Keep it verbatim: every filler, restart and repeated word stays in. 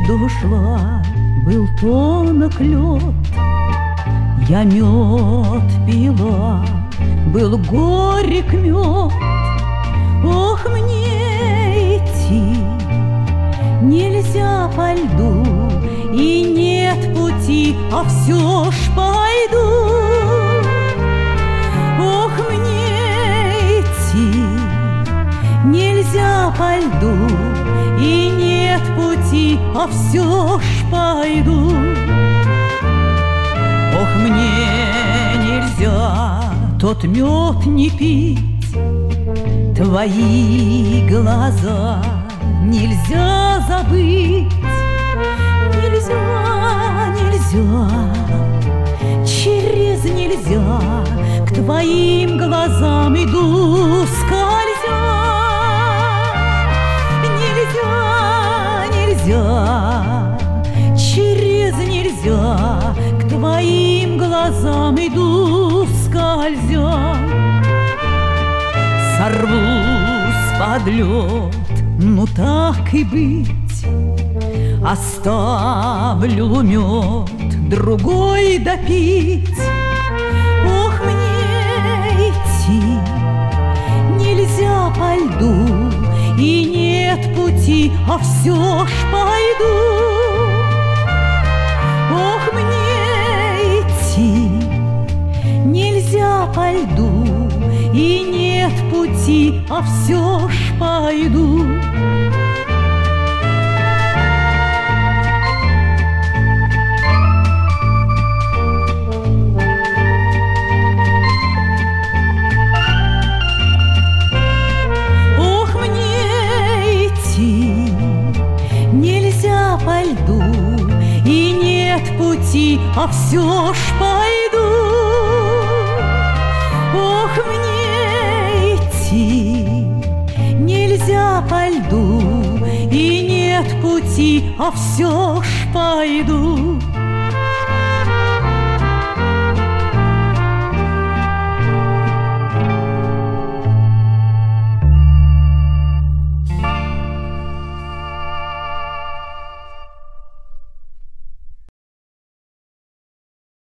льду шла, был тонок лед. Я мед пила, был горек мед. Ох, мне идти нельзя по льду, и нет пути, а все ж пойду. Ох, мне идти нельзя по льду, и нет пути, а все ж пойду. Ох, мне нельзя тот мед не пить, твои глаза нельзя забыть. Нельзя, нельзя, через нельзя к твоим глазам иду скользя. Нельзя, нельзя, через нельзя к твоим глазам иду скользя. Сорвусь под лед, ну так и быть, оставлю мед другой допить. Ох, мне идти нельзя по льду, и нет пути, а все ж пойду. Ох, мне идти нельзя по льду, и нет пути, а все ж пойду. Ох, мне идти нельзя по льду, и нет пути, а все ж пойду. Ох, мне идти нельзя по льду, и нет пути, а все ж пойду.